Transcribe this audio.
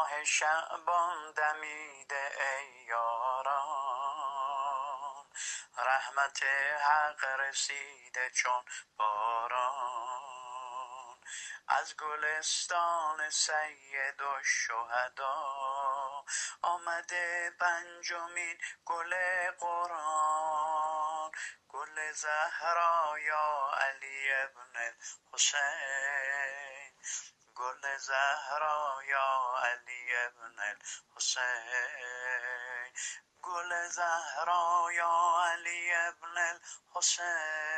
ماه شعبان دمیده ای یاران، رحمت حق رسیده چون باران. از گلستان سید الشهدا آمده پنجمین گل قرآن. گل زهرا یا علی ابن الحسین، گل زهرا یا علی ابن الحسین، گل زهرا یا علی ابن الحسین.